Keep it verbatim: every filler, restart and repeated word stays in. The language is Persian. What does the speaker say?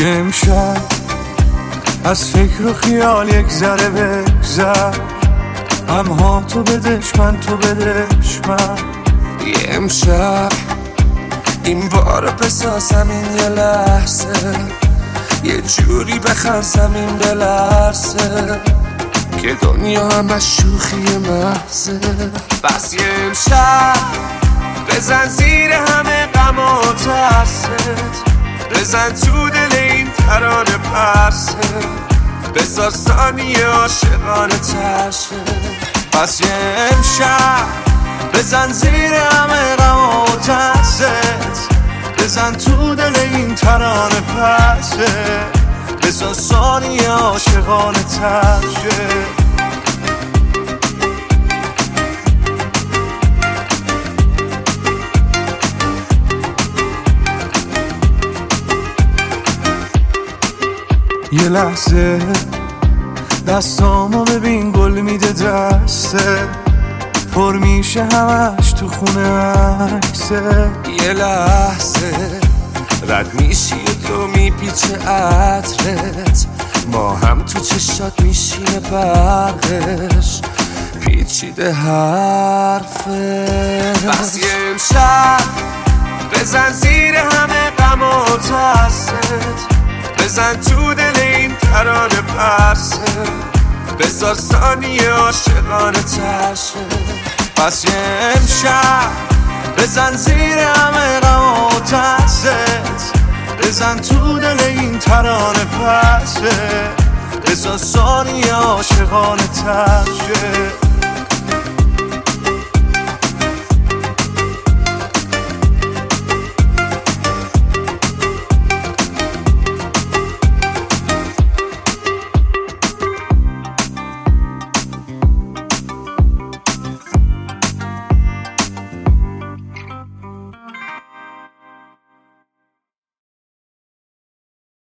یه امشب از فکر و خیال یک ذره بگذر، همها تو بدش من تو بدش من. یه امشب این بارو بسازم این یه لحظه، یه جوری بخنسم این بلرزه که دنیا همش شوخی محضه. بس یه امشب بزن زیر همه غم و ترست، بزن تو دل این ترانه پرسه، بذار ثانیه عاشقانه ترشه. پس یه امشب بزن زیر همه غم و ترست، بزن تو دل این ترانه پرسه، بذار ثانیه عاشقانه ترشه. یه لحظه دستامو ببین گل میده دسته، پر میشه همش تو خونه عکسه. یه لحظه رد میشی و تو میپیچه عطرت، ما هم تو چشات میشینه برقش، پیچیده حرفه. بس یه امشب بزن زیر همه غم و ترست، بزن تو دل این ترانه پرسه، بذار ثانیه عاشقانه ترشه. پس یه امشب بزن زیر همه غم و ترست، بزن تو دل این ترانه پرسه، بذار ثانیه عاشقانه ترشه.